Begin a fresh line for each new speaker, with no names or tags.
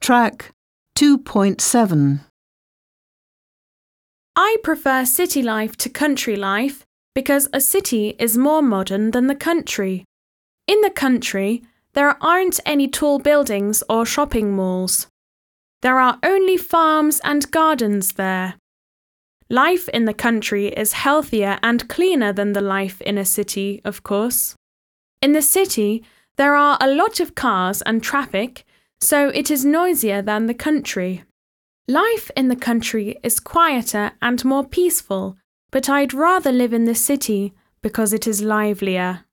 Track 2.7.
I prefer city life to country life because a city is more modern than the country. In the country, there aren't any tall buildings or shopping malls. There are only farms and gardens there. Life in the country is healthier and cleaner than the life in a city, of course. In the city, there are a lot of cars and traffic, so it is noisier than the country. Life in the country is quieter and more peaceful, but I'd rather live in the city because it is livelier.